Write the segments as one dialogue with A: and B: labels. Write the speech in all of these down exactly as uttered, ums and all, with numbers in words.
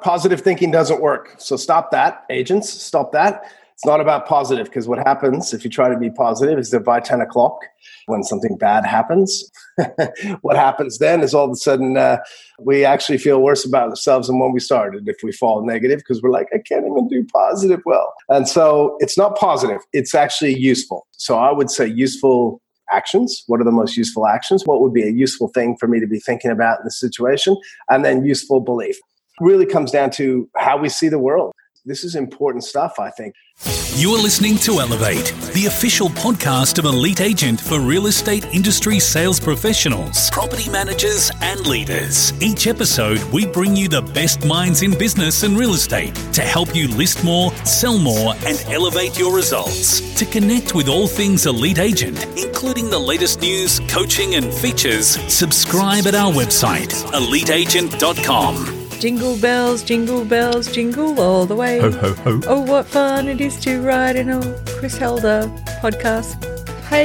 A: Positive thinking doesn't work. So stop that, agents, stop that. It's not about positive, because what happens if you try to be positive is that by ten o'clock, when something bad happens, what happens then is all of a sudden uh, we actually feel worse about ourselves than when we started if we fall negative, because we're like, I can't even do positive well. And so it's not positive. It's actually useful. So I would say useful actions. What are the most useful actions? What would be a useful thing for me to be thinking about in this situation? And then useful belief. Really comes down to how we see the world. This is important stuff, I think.
B: You are listening to Elevate, the official podcast of Elite Agent for real estate industry sales professionals, property managers, and leaders. Each episode, we bring you the best minds in business and real estate to help you list more, sell more, and elevate your results. To connect with all things Elite Agent, including the latest news, coaching, and features, subscribe at our website, elite agent dot com.
C: Jingle bells, jingle bells, jingle all the way.
B: Ho, ho, ho.
C: Oh, what fun it is to ride in a Chris Helder podcast. Hey.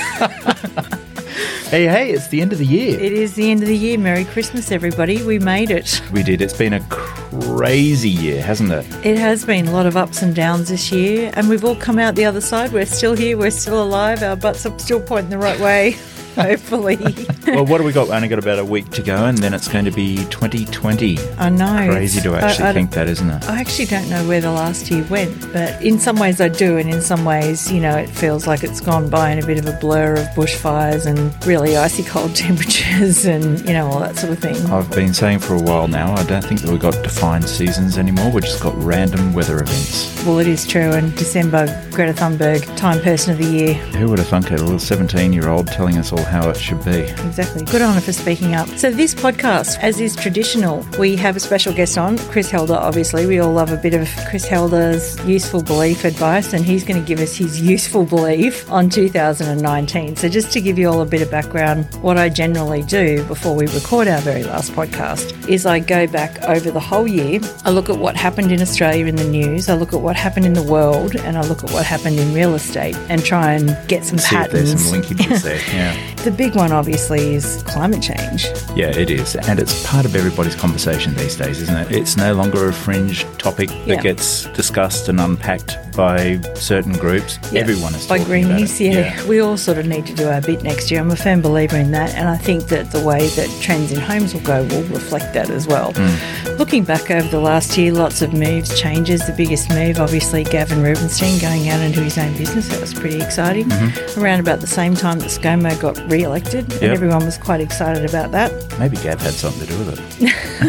D: Hey, hey, it's the end of the year.
C: It is the end of the year. Merry Christmas, everybody. We made it.
D: We did. It's been a crazy year, hasn't it?
C: It has been a lot of ups and downs this year, and we've all come out the other side. We're still here. We're still alive. Our butts are still pointing the right way. Hopefully.
D: Well, what do we got? We only got about a week to go, and then it's going to be twenty twenty.
C: I know.
D: Crazy to actually I, I, think that, isn't it?
C: I actually don't know where the last year went, but in some ways I do, and in some ways, you know, it feels like it's gone by in a bit of a blur of bushfires and really icy cold temperatures and, you know, all that sort of thing.
D: I've been saying for a while now, I don't think that we've got defined seasons anymore. We've just got random weather events.
C: Well, it is true, and December, Greta Thunberg, Time Person of the Year.
D: Who would have thunk it? A little seventeen-year-old telling us all how it should be.
C: Exactly. Good on her for speaking up. So this podcast, as is traditional, we have a special guest on, Chris Helder, obviously. We all love a bit of Chris Helder's useful belief advice, and he's going to give us his useful belief on two thousand nineteen. So just to give you all a bit of background, what I generally do before we record our very last podcast is I go back over the whole year. I look at what happened in Australia in the news. I look at what happened in the world, and I look at what happened in real estate and try and get some
D: See
C: patterns.
D: If there's some linkages there, yeah.
C: The big one, obviously, is climate change.
D: Yeah, it is. And it's part of everybody's conversation these days, isn't it? It's no longer a fringe topic that
C: yeah.
D: gets discussed and unpacked by certain groups.
C: Yeah.
D: Everyone is
C: by
D: talking about
C: Greenpeace,
D: it.
C: Yeah.
D: yeah.
C: We all sort of need to do our bit next year. I'm a firm believer in that, and I think that the way that trends in homes will go will reflect that as well.
D: Mm.
C: Looking back over the last year, lots of moves, changes. The biggest move, obviously, Gavin Rubinstein going out into his own business. That was pretty exciting.
D: Mm-hmm.
C: Around about the same time that ScoMo got re-elected,
D: Yep.
C: and everyone was quite excited about that.
D: Maybe Gav had something to do with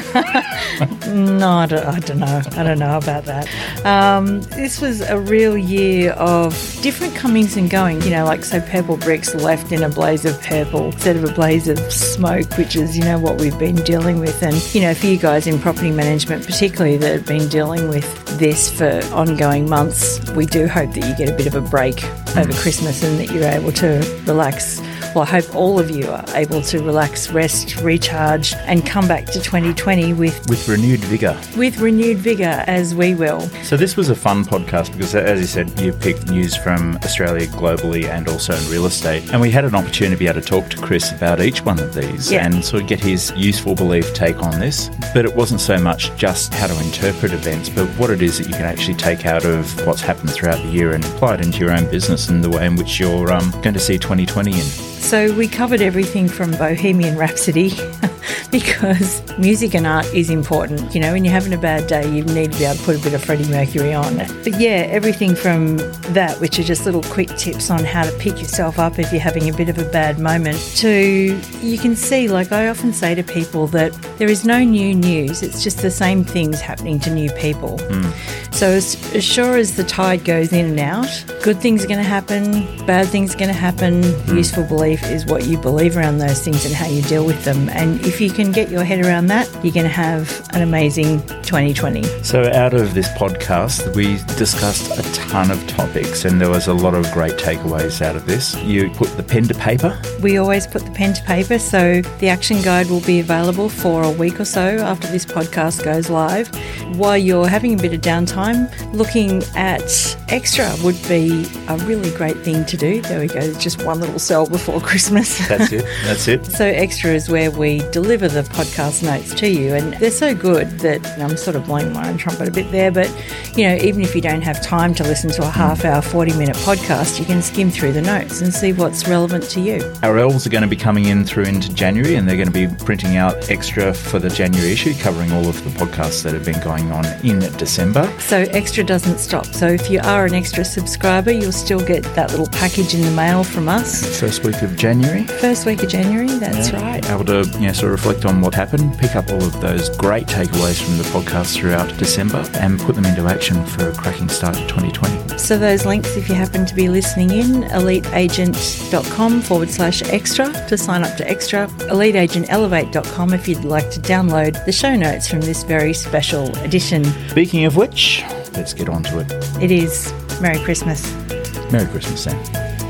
D: it.
C: No, I don't, I don't know. I don't know about that. Um, this was a real year of different comings and goings. You know, like, so Purple Bricks left in a blaze of purple instead of a blaze of smoke, which is, you know, what we've been dealing with. And, you know, for you guys in property management, particularly that have been dealing with this for ongoing months, we do hope that you get a bit of a break over Christmas and that you're able to relax. Well, I hope all of you are able to relax, rest, recharge, and come back to twenty twenty with
D: With renewed vigour.
C: with renewed vigour, as we will.
D: So this was a fun podcast because, as you said, you picked news from Australia globally and also in real estate. And we had an opportunity to be able to talk to Chris about each one of these
C: Yeah.
D: and sort of get his useful belief take on this. But it wasn't so much just how to interpret events, but what it is that you can actually take out of what's happened throughout the year and apply it into your own business and the way in which you're um, going to see twenty twenty in.
C: So we covered everything from Bohemian Rhapsody because music and art is important. You know, when you're having a bad day, you need to be able to put a bit of Freddie Mercury on. But yeah, everything from that, which are just little quick tips on how to pick yourself up if you're having a bit of a bad moment, to you can see, like I often say to people, that there is no new news. It's just the same things happening to new people.
D: Mm.
C: So as, as sure as the tide goes in and out, good things are going to happen, bad things are going to happen. Mm. Useful belief is what you believe around those things and how you deal with them. And if you can get your head around that, you're going to have an amazing twenty twenty.
D: So out of this podcast, we discussed a ton of topics and there was a lot of great takeaways out of this. You put the pen to paper.
C: We always put the pen to paper, so the action guide will be available for a week or so after this podcast goes live. While you're having a bit of downtime, looking at Extra would be a really great thing to do. There we go, just one little cell before Christmas.
D: That's it, that's it.
C: So Extra is where we deliver the podcast notes to you. And they're so good that I'm sort of blowing my own trumpet a bit there. But, you know, even if you don't have time to listen to a half hour, forty minute podcast, you can skim through the notes and see what's relevant to you.
D: Our elves are going to be coming in through into January, and they're going to be printing out extra for the January issue, covering all of the podcasts that have been going on in December.
C: So Extra doesn't stop. So if you are an Extra subscriber, you'll still get that little package in the mail from us.
D: First week of January.
C: First week of January, that's
D: yeah.
C: right.
D: Able to you know, sort of reflect on what happened, pick up all of those great takeaways from the podcast throughout December and put them into action for a cracking start to twenty twenty.
C: So those links, if you happen to be listening in, eliteagent.com forward slash extra to sign up to Extra, eliteagentelevate dot com if you'd like to download the show notes from this very special edition.
D: Speaking of which, let's get on to it.
C: It is. Merry Christmas.
D: Merry Christmas, Sam.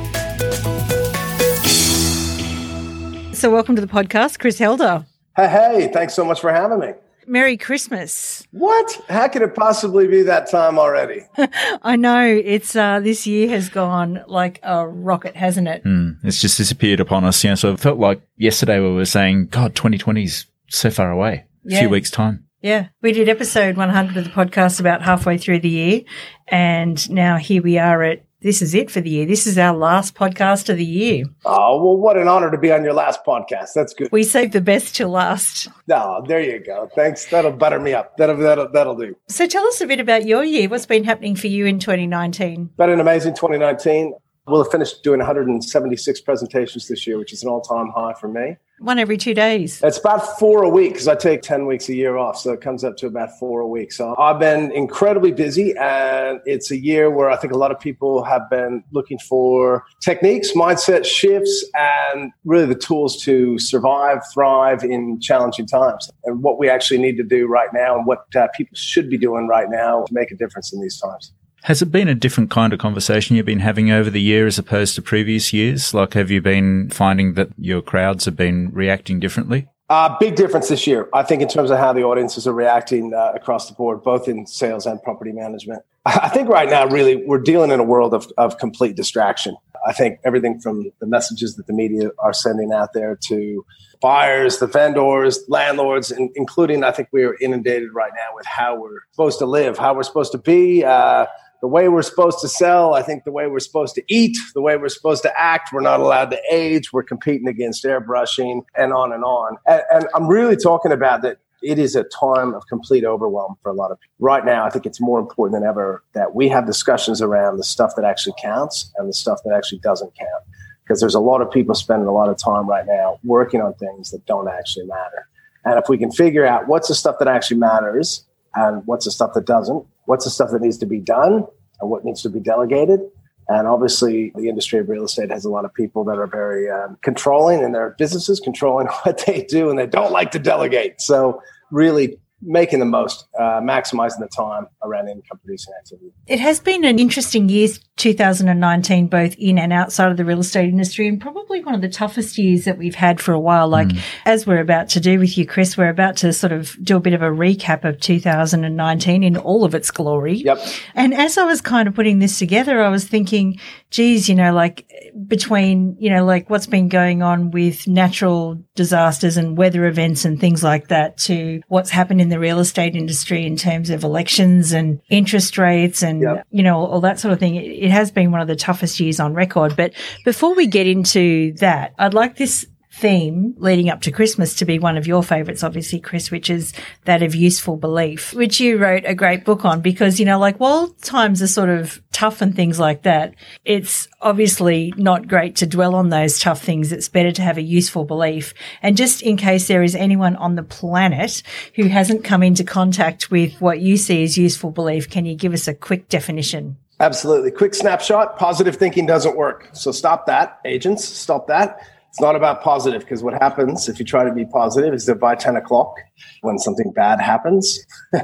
C: So welcome to the podcast, Chris Helder.
A: Hey, hey, thanks so much for having me.
C: Merry Christmas.
A: What? How could it possibly be that time already?
C: I know. It's uh, this year has gone like a rocket, hasn't it?
D: Mm, it's just disappeared upon us. You know, so it felt like yesterday we were saying, God, twenty twenty's so far away. A
C: yeah.
D: few weeks' time.
C: Yeah. We did episode one hundred of the podcast about halfway through the year. And now here we are at, this is it for the year. This is our last podcast of the year.
A: Oh, well, what an honor to be on your last podcast. That's good.
C: We saved the best till last.
A: No, there you go. Thanks. That'll butter me up. That'll, that'll, that'll do.
C: So tell us a bit about your year. What's been happening for you in twenty nineteen?
A: Been an amazing twenty nineteen. We'll have finished doing one hundred seventy-six presentations this year, which is an all-time high for me.
C: One every two days.
A: It's about four a week because I take ten weeks a year off. So it comes up to about four a week. So I've been incredibly busy, and it's a year where I think a lot of people have been looking for techniques, mindset shifts, and really the tools to survive, thrive in challenging times. And what we actually need to do right now and what uh, people should be doing right now to make a difference in these times.
D: Has it been a different kind of conversation you've been having over the year as opposed to previous years? Like, have you been finding that your crowds have been reacting differently?
A: Uh, big difference this year, I think, in terms of how the audiences are reacting uh, across the board, both in sales and property management. I think right now, really, we're dealing in a world of, of complete distraction. I think everything from the messages that the media are sending out there to buyers, the vendors, landlords, and including, I think we are inundated right now with how we're supposed to live, how we're supposed to be, uh, the way we're supposed to sell, I think the way we're supposed to eat, the way we're supposed to act, we're not allowed to age, we're competing against airbrushing, and on and on. And, and I'm really talking about that it is a time of complete overwhelm for a lot of people. Right now, I think it's more important than ever that we have discussions around the stuff that actually counts and the stuff that actually doesn't count. Because there's a lot of people spending a lot of time right now working on things that don't actually matter. And if we can figure out what's the stuff that actually matters and what's the stuff that doesn't, what's the stuff that needs to be done and what needs to be delegated. And obviously, the industry of real estate has a lot of people that are very um, controlling in their businesses, controlling what they do, and they don't like to delegate. So really making the most, uh, maximizing the time around income producing activity.
C: It has been an interesting year, two thousand nineteen, both in and outside of the real estate industry, and probably one of the toughest years that we've had for a while. Like, mm. as we're about to do with you, Chris, we're about to sort of do a bit of a recap of two thousand nineteen in all of its glory.
A: Yep.
C: And as I was kind of putting this together, I was thinking, geez, you know, like between, you know, like what's been going on with natural disasters and weather events and things like that to what's happened in the real estate industry in terms of elections and interest rates and, yep. you know, all that sort of thing. It, it has been one of the toughest years on record. But before we get into that, I'd like this theme leading up to Christmas to be one of your favorites, obviously, Chris, which is that of useful belief, which you wrote a great book on because, you know, like while times are sort of tough and things like that, it's obviously not great to dwell on those tough things. It's better to have a useful belief. And just in case there is anyone on the planet who hasn't come into contact with what you see as useful belief, can you give us a quick definition?
A: Absolutely. Quick snapshot. Positive thinking doesn't work. So stop that, agents. Stop that. It's not about positive because what happens if you try to be positive is that by ten o'clock, when something bad happens,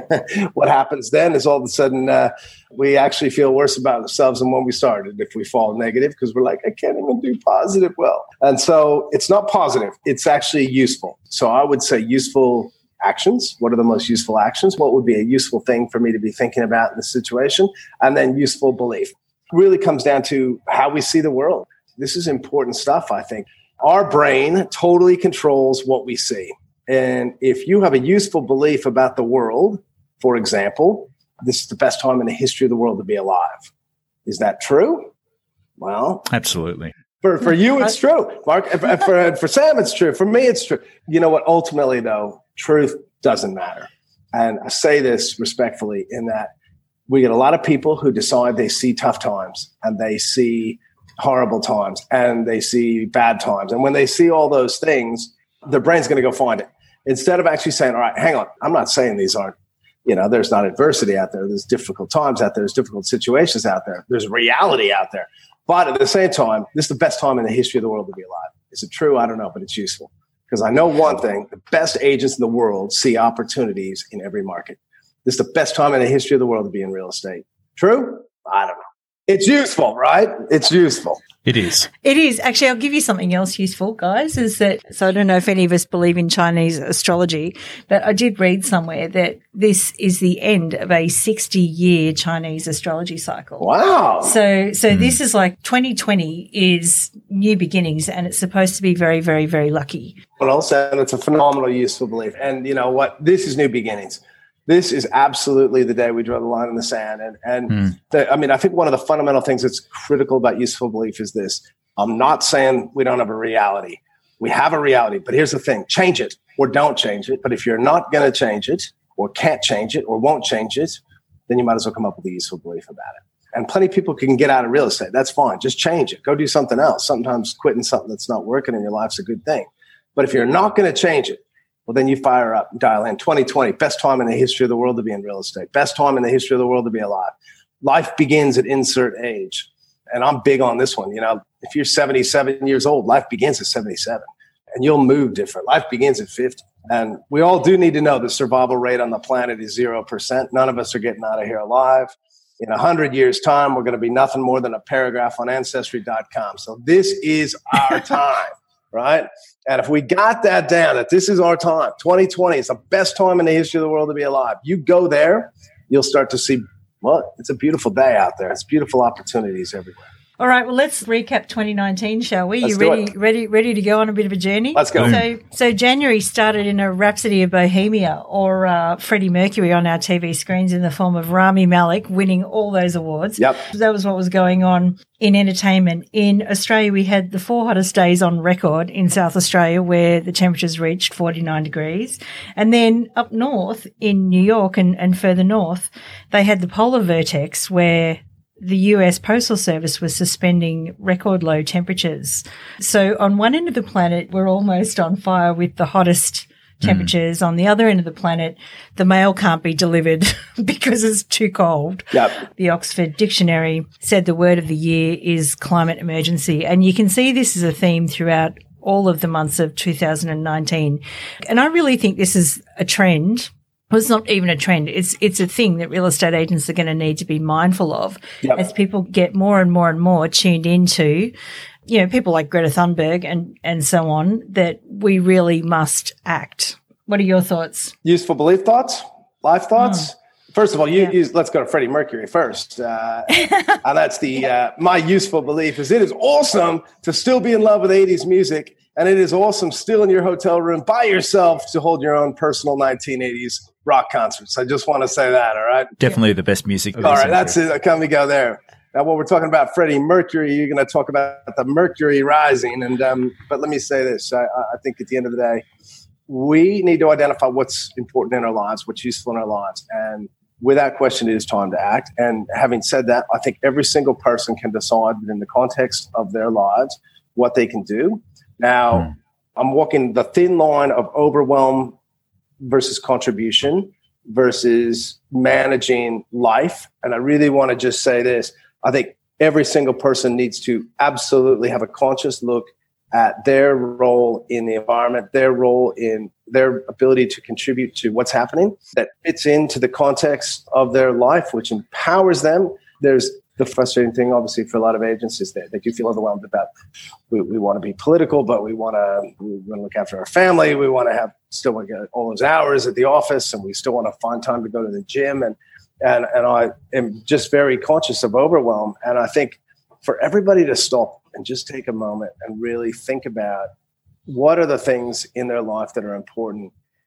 A: what happens then is all of a sudden uh, we actually feel worse about ourselves than when we started if we fall negative because we're like, I can't even do positive well. And so it's not positive. It's actually useful. So I would say useful actions. What are the most useful actions? What would be a useful thing for me to be thinking about in this situation? And then useful belief. It really comes down to how we see the world. This is important stuff, I think. Our brain totally controls what we see. And if you have a useful belief about the world, for example, this is the best time in the history of the world to be alive. Is that true? Well,
D: absolutely.
A: For for you, it's true, Mark. For, for, for Sam, it's true. For me, it's true. You know what? Ultimately, though, truth doesn't matter. And I say this respectfully in that we get a lot of people who decide they see tough times and they see horrible times and they see bad times. And when they see all those things, their brain's going to go find it. Instead of actually saying, all right, hang on, I'm not saying these aren't, you know, there's not adversity out there. There's difficult times out there. There's difficult situations out there. There's reality out there. But at the same time, this is the best time in the history of the world to be alive. Is it true? I don't know, but it's useful. Because I know one thing, the best agents in the world see opportunities in every market. This is the best time in the history of the world to be in real estate. True? I don't know. It's useful, right? It's useful.
D: It is.
C: It is. Actually, I'll give you something else useful, guys, is that, so I don't know if any of us believe in Chinese astrology, but I did read somewhere that this is the end of a sixty-year Chinese astrology cycle.
A: Wow.
C: So so mm. this is like twenty twenty is new beginnings, and it's supposed to be very, very, very lucky.
A: Well, also, it's a phenomenal, useful belief. And you know what? This is new beginnings. This is absolutely the day we draw the line in the sand. And, and mm. the, I mean, I think one of the fundamental things that's critical about useful belief is this. I'm not saying we don't have a reality. We have a reality, but here's the thing. Change it or don't change it. But if you're not going to change it or can't change it or won't change it, then you might as well come up with a useful belief about it. And plenty of people can get out of real estate. That's fine. Just change it. Go do something else. Sometimes quitting something that's not working in your life's a good thing. But if you're not going to change it, well, then you fire up and dial in. twenty twenty, best time in the history of the world to be in real estate. Best time in the history of the world to be alive. Life begins at insert age. And I'm big on this one. You know, if you're seventy-seven years old, life begins at seventy-seven. And you'll move different. Life begins at fifty. And we all do need to know the survival rate on the planet is zero percent. None of us are getting out of here alive. In one hundred years' time, we're going to be nothing more than a paragraph on Ancestry dot com. So this is our time, right? And if we got that down, that this is our time, twenty twenty is the best time in the history of the world to be alive. You go there, you'll start to see, well, it's a beautiful day out there. It's beautiful opportunities everywhere.
C: All right, well, let's recap twenty nineteen, shall we?
A: Let's
C: you
A: do
C: ready,
A: it.
C: ready, ready to go on a bit of a journey?
A: Let's go.
C: So, so January started in a Rhapsody of Bohemia, or uh, Freddie Mercury on our T V screens in the form of Rami Malek winning all those awards.
A: Yep.
C: That was what was going on in entertainment. In Australia, we had the four hottest days on record in South Australia, where the temperatures reached forty-nine degrees. And then up north in New York and, and further north, they had the polar vortex, where the U S Postal Service was suspending record low temperatures. So on one end of the planet, we're almost on fire with the hottest temperatures. Mm. On the other end of the planet, the mail can't be delivered because it's too cold.
A: Yep.
C: The Oxford Dictionary said the word of the year is climate emergency. And you can see this is a theme throughout all of the months of two thousand nineteen. And I really think this is a trend. Well, it's not even a trend. It's it's a thing that real estate agents are going to need to be mindful of yep. as people get more and more and more tuned into, you know, people like Greta Thunberg and, and so on, that we really must act. What are your thoughts?
A: Useful belief thoughts? Life thoughts? Mm. First of all, you,
C: yeah.
A: you let's go to Freddie Mercury first. Uh, and that's the uh, my useful belief is it is awesome to still be in love with eighties music. And it is awesome still in your hotel room by yourself to hold your own personal nineteen eighties rock concerts. I just want to say that, all right?
D: Definitely the best music.
A: All right, that's it. Come we go there. Now, when we're talking about Freddie Mercury, you're going to talk about the Mercury rising. And um, but let me say this. I, I think at the end of the day, we need to identify what's important in our lives, what's useful in our lives. And without question, it is time to act. And having said that, I think every single person can decide within the context of their lives what they can do. Now, hmm. I'm walking the thin line of overwhelm versus contribution versus managing life. And I really want to just say this. I think every single person needs to absolutely have a conscious look at their role in the environment, their role in their ability to contribute to what's happening that fits into the context of their life, which empowers them. There's the frustrating thing, obviously, for a lot of agents is that they do feel overwhelmed about, we, we want to be political, but we want to we want to look after our family. We want to have still want to get all those hours at the office, and we still want to find time to go to the gym. And and and I am just very conscious of overwhelm. And I think for everybody to stop and just take a moment and really think about what are the things in their life that are important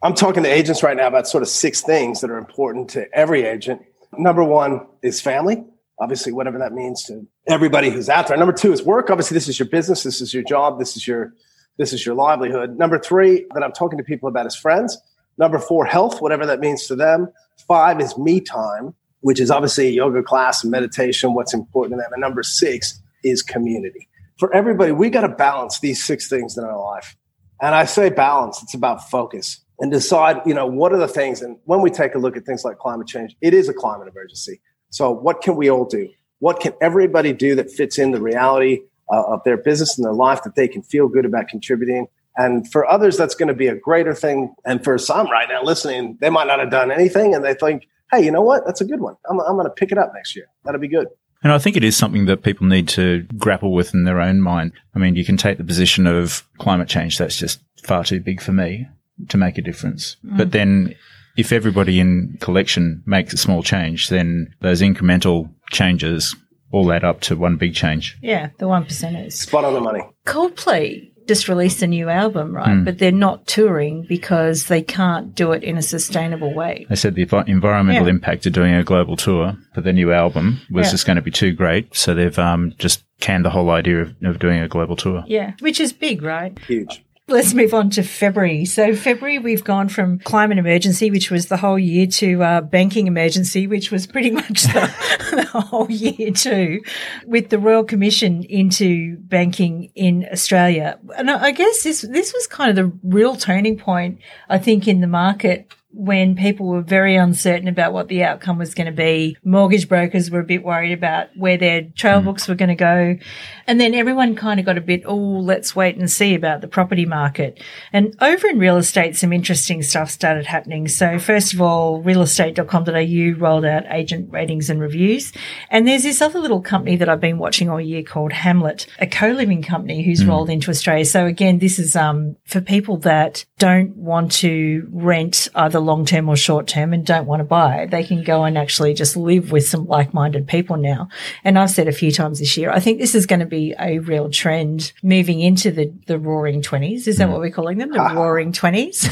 A: I'm talking to agents right now about sort of six things that are important to every agent. Number one is family. Obviously, whatever that means to everybody who's out there. Number two is work. Obviously, this is your business. This is your job. This is your this is your livelihood. Number three that I'm talking to people about is friends. Number four, health, whatever that means to them. Five is me time, which is obviously a yoga class and meditation, what's important to them. And number six is community. For everybody, we got to balance these six things in our life. And I say balance, it's about focus and decide, you know, what are the things. And when we take a look at things like climate change, it is a climate emergency. So what can we all do? What can everybody do that fits in the reality uh, of their business and their life that they can feel good about contributing? And for others, that's going to be a greater thing. And for some right now listening, they might not have done anything. And they think, hey, you know what? That's a good one. I'm, I'm going to pick it up next year. That'll be good.
D: And I think it is something that people need to grapple with in their own mind. I mean, you can take the position of climate change. That's just far too big for me to make a difference. Mm. But then if everybody in collection makes a small change, then those incremental changes all add up to one big change.
C: Yeah, the one percenters.
A: Spot on the money.
C: Coldplay just released a new album, right? Mm. But they're not touring because they can't do it in a sustainable way.
D: They said the environmental yeah. impact of doing a global tour for their new album was yeah. just going to be too great. So they've um, just canned the whole idea of, of doing a global tour.
C: Yeah, which is big, right?
A: Huge.
C: Let's move on to February. So February, we've gone from climate emergency, which was the whole year, to uh, banking emergency, which was pretty much the, the whole year too, with the Royal Commission into banking in Australia. And I guess this this was kind of the real turning point, I think, in the market, when people were very uncertain about what the outcome was going to be. Mortgage brokers were a bit worried about where their trail books were going to go. And then everyone kind of got a bit, oh, let's wait and see about the property market. And over in real estate, some interesting stuff started happening. So first of all, real estate dot com dot a u rolled out agent ratings and reviews. And there's this other little company that I've been watching all year called Hamlet, a co-living company who's mm. rolled into Australia. So again, this is um for people that don't want to rent either long-term or short-term and don't want to buy. They can go and actually just live with some like-minded people now. And I've said a few times this year, I think this is going to be a real trend moving into the, the roaring twenties. Is that mm. what we're calling them? The ah. roaring twenties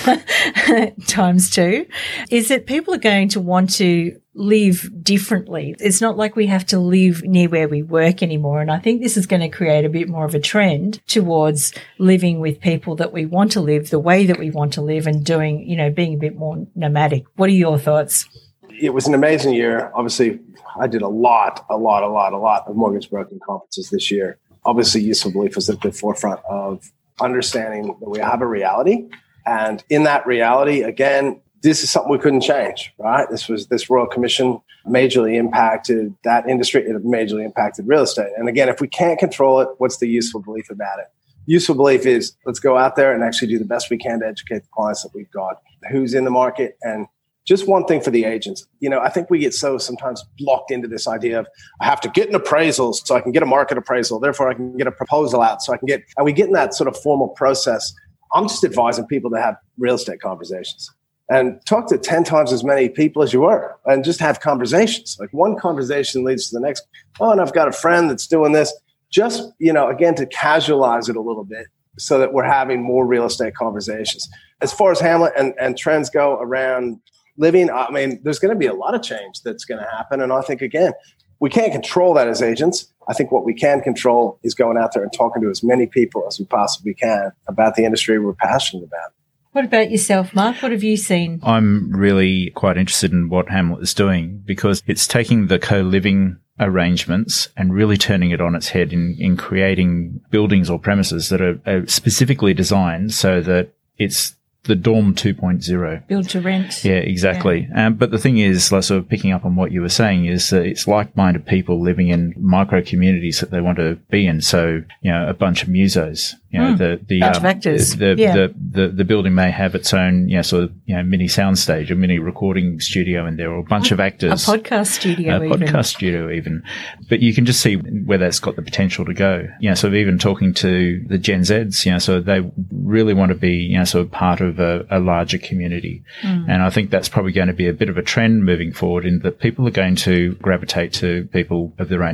C: times two. Is that people are going to want to live differently. It's not like we have to live near where we work anymore. And I think this is going to create a bit more of a trend towards living with people that we want to live, the way that we want to live, and doing, you know, being a bit more nomadic. What are your thoughts?
A: It was an amazing year. Obviously, I did a lot, a lot, a lot, a lot of mortgage broking conferences this year. Obviously, Useful Belief was at the forefront of understanding that we have a reality. And in that reality, again, this is something we couldn't change, right? This was this Royal Commission majorly impacted that industry. It majorly impacted real estate. And again, if we can't control it, what's the useful belief about it? Useful belief is let's go out there and actually do the best we can to educate the clients that we've got, who's in the market. And just one thing for the agents, you know, I think we get so sometimes blocked into this idea of I have to get an appraisal so I can get a market appraisal. Therefore, I can get a proposal out so I can get, and we get in that sort of formal process. I'm just advising people to have real estate conversations. And talk to ten times as many people as you were and just have conversations. Like one conversation leads to the next. Oh, and I've got a friend that's doing this. Just, you know, again, to casualize it a little bit so that we're having more real estate conversations. As far as Hamlet and, and trends go around living, I mean, there's going to be a lot of change that's going to happen. And I think, again, we can't control that as agents. I think what we can control is going out there and talking to as many people as we possibly can about the industry we're passionate about.
C: What about yourself, Mark? What have you seen?
D: I'm really quite interested in what Hamlet is doing because it's taking the co-living arrangements and really turning it on its head in, in creating buildings or premises that are, are specifically designed so that it's the dorm two point oh.
C: Build to rent.
D: Yeah, exactly. Yeah. Um, but the thing is, like, sort of picking up on what you were saying, is that it's like-minded people living in micro communities that they want to be in. So, you know, a bunch of musos. You know, mm. the the,
C: bunch
D: um,
C: of actors.
D: the,
C: yeah.
D: the the the building may have its own, you know, sort of, you know, mini soundstage, a mini recording studio in there, or a bunch of actors.
C: A podcast studio,
D: a
C: even.
D: podcast studio, even. But you can just see where that's got the potential to go. You know, sort of even talking to the Gen Zs, you know, so they really want to be, you know, sort of part of a, a larger community. Mm. And I think that's probably going to be a bit of a trend moving forward in that people are going to gravitate to people of their own ilk.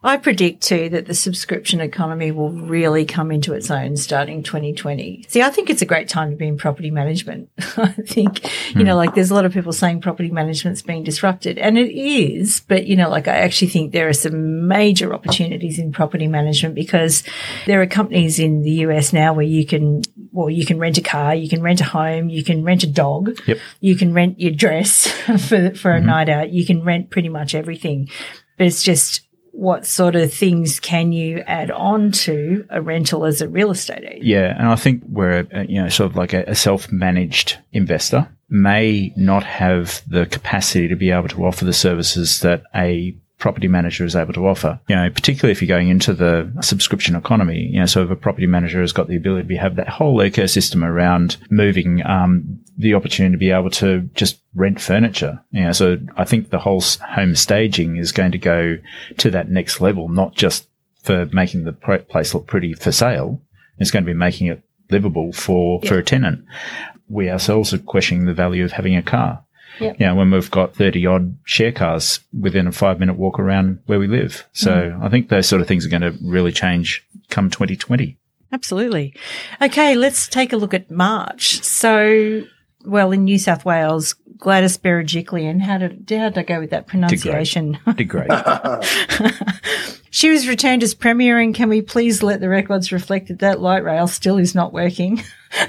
C: I predict too that the subscription economy will really come into its own starting twenty twenty. See, I think it's a great time to be in property management. I think, you know, like there's a lot of people saying property management's being disrupted, and it is, but you know, like I actually think there are some major opportunities in property management because there are companies in the U S now where you can, well, you can rent a car, you can rent a home, you can rent a dog,
D: yep.
C: you can rent your dress for, for a mm-hmm. night out, you can rent pretty much everything. But it's just, what sort of things can you add on to a rental as a real estate agent?
D: Yeah, and I think we're, a, you know, sort of like a, a self-managed investor may not have the capacity to be able to offer the services that a property manager is able to offer. You know, particularly if you're going into the subscription economy, you know, so if a property manager has got the ability to have that whole ecosystem around moving, um, the opportunity to be able to just rent furniture. You know, so I think the whole home staging is going to go to that next level, not just for making the place look pretty for sale. It's going to be making it livable for, yep. for a tenant. We ourselves are questioning the value of having a car. Yep. You know, when we've got thirty odd share cars within a five minute walk around where we live. So mm. I think those sort of things are going to really change come twenty twenty.
C: Absolutely. Okay, let's take a look at March. So, well, in New South Wales, Gladys Berejiklian, how did, how did I go with that pronunciation?
D: Did great. Did great.
C: She was returned as Premier, and can we please let the records reflect that that light rail still is not working?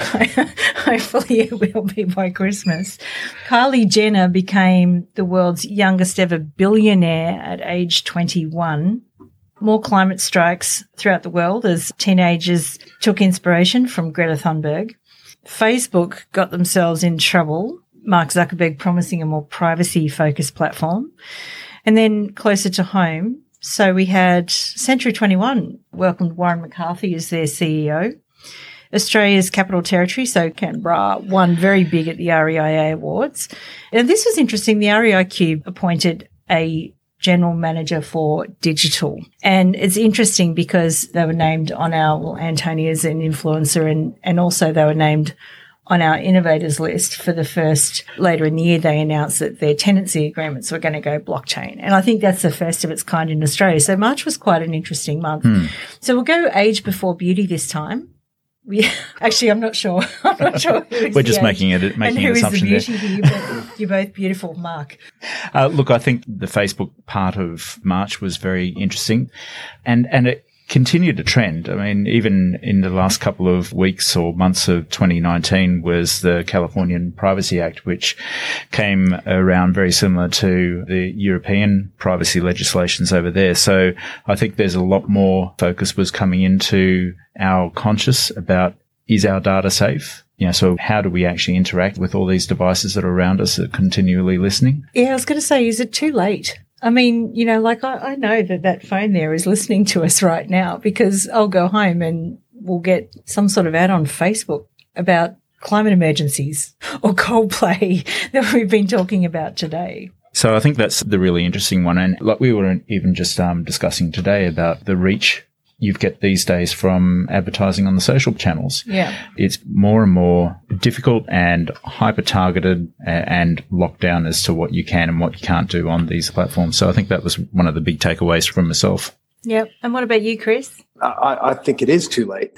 C: Hopefully it will be by Christmas. Kylie Jenner became the world's youngest ever billionaire at age twenty-one. More climate strikes throughout the world as teenagers took inspiration from Greta Thunberg. Facebook got themselves in trouble, Mark Zuckerberg promising a more privacy-focused platform. And then closer to home, so we had Century twenty-one welcomed Warren McCarthy as their C E O. Australia's Capital Territory, so Canberra, won very big at the R E I A Awards. And this was interesting. The R E I Q appointed a general manager for digital. And it's interesting because they were named on our, well, Antonia's an influencer, and, and also they were named on our innovators list for the first, later in the year, they announced that their tenancy agreements were going to go blockchain. And I think that's the first of its kind in Australia. So March was quite an interesting month. Hmm. So we'll go age before beauty this time. We, actually, I'm not sure. I'm not sure.
D: We're just making it, making an assumption there.
C: And who is the beauty here? You're both beautiful, Mark.
D: Uh, look, I think the Facebook part of March was very interesting, and and it continued to trend. I mean, even in the last couple of weeks or months of twenty nineteen was the Californian Privacy Act, which came around very similar to the European privacy legislations over there. So I think there's a lot more focus was coming into our conscious about, is our data safe? You know, so how do we actually interact with all these devices that are around us that are continually listening?
C: Yeah, I was going to say, is it too late? I mean, you know, like I, I know that that phone there is listening to us right now because I'll go home and we'll get some sort of ad on Facebook about climate emergencies or Coldplay that we've been talking about today.
D: So I think that's the really interesting one. And like we were even just um, discussing today about the reach you get these days from advertising on the social channels.
C: Yeah.
D: It's more and more difficult and hyper-targeted and locked down as to what you can and what you can't do on these platforms. So I think that was one of the big takeaways from myself.
C: Yep. And what about you, Chris?
A: I, I think it is too late.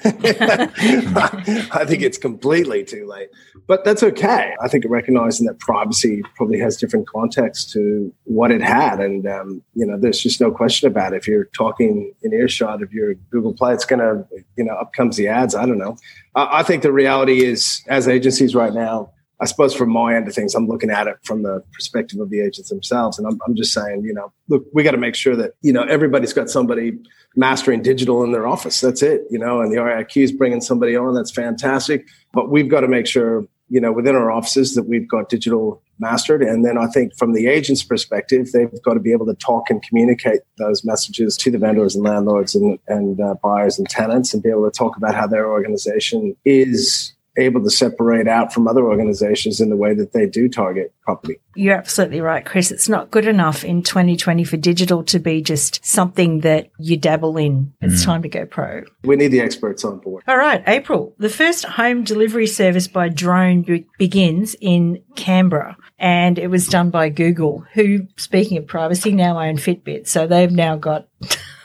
A: I think it's completely too late. But that's okay. I think recognizing that privacy probably has different context to what it had. And, um, you know, there's just no question about it. If you're talking in earshot of your Google Play, it's going to, you know, up comes the ads. I don't know. I, I think the reality is, as agencies right now, I suppose from my end of things, I'm looking at it from the perspective of the agents themselves. And I'm, I'm just saying, you know, look, we got to make sure that, you know, everybody's got somebody mastering digital in their office. That's it, you know, and the R I Q is bringing somebody on. That's fantastic. But we've got to make sure, you know, within our offices that we've got digital mastered. And then I think from the agent's perspective, they've got to be able to talk and communicate those messages to the vendors and landlords and, and uh, buyers and tenants, and be able to talk about how their organization is able to separate out from other organizations in the way that they do target property.
C: You're absolutely right, Chris. It's not good enough in twenty twenty for digital to be just something that you dabble in. It's mm. time to go pro.
A: We need the experts on board.
C: All right, April. The first home delivery service by drone be- begins in Canberra, and it was done by Google, who, speaking of privacy, now own Fitbit. So they've now got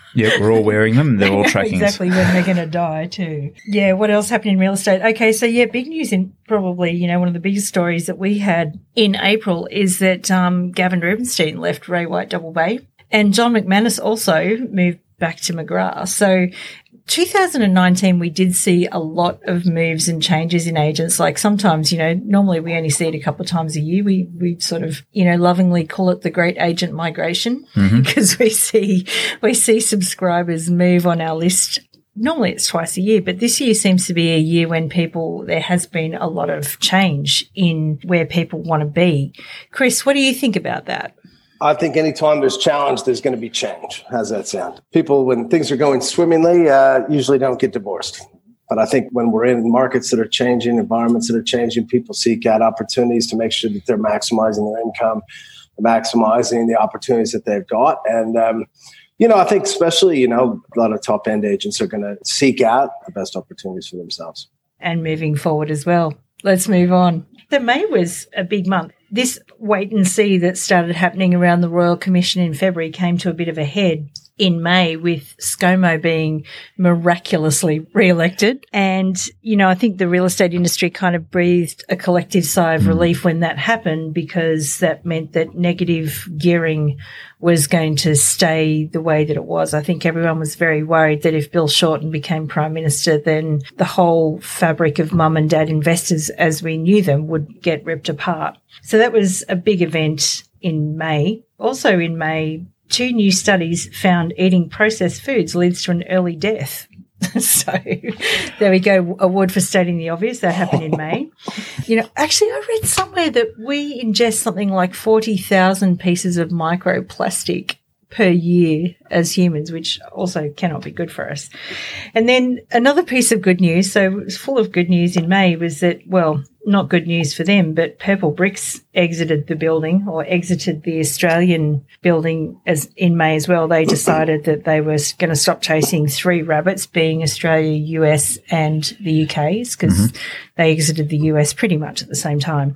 D: Yeah, we're all wearing them. They're all tracking
C: exactly
D: us.
C: when they're going to die too. Yeah, what else happened in real estate? Okay, so yeah, big news in probably, you know, one of the biggest stories that we had in April is that um, Gavin Rubenstein left Ray White Double Bay, and John McManus also moved back to McGrath. So two thousand nineteen, we did see a lot of moves and changes in agents. Like sometimes, you know, normally we only see it a couple of times a year. We we sort of, you know, lovingly call it the great agent migration
D: Mm-hmm.
C: because we see we see subscribers move on our list. Normally it's twice a year, but this year seems to be a year when people, there has been a lot of change in where people want to be. Chris, what do you think about that?
A: I think anytime there's challenge, there's going to be change. How's that sound? People, when things are going swimmingly, uh, usually don't get divorced. But I think when we're in markets that are changing, environments that are changing, people seek out opportunities to make sure that they're maximizing their income, maximizing the opportunities that they've got. And, um, you know, I think especially, you know, a lot of top-end agents are going to seek out the best opportunities for themselves.
C: And moving forward as well. Let's move on. The May was a big month. This wait and see that started happening around the Royal Commission in February came to a bit of a head in May with ScoMo being miraculously re-elected. And, you know, I think the real estate industry kind of breathed a collective sigh of relief when that happened, because that meant that negative gearing was going to stay the way that it was. I think everyone was very worried that if Bill Shorten became Prime Minister, then the whole fabric of mum and dad investors as we knew them would get ripped apart. So that was a big event in May. Also in May, two new studies found eating processed foods leads to an early death. So there we go. Award for stating the obvious. That happened in May. You know, actually, I read somewhere that we ingest something like forty thousand pieces of microplastic per year as humans, which also cannot be good for us. And then another piece of good news, so it was full of good news in May, was that, well, not good news for them, but Purple Bricks exited the building, or exited the Australian building as in May as well. They decided that they were going to stop chasing three rabbits, being Australia, U S and the U K's, because mm-hmm. they exited the U S pretty much at the same time.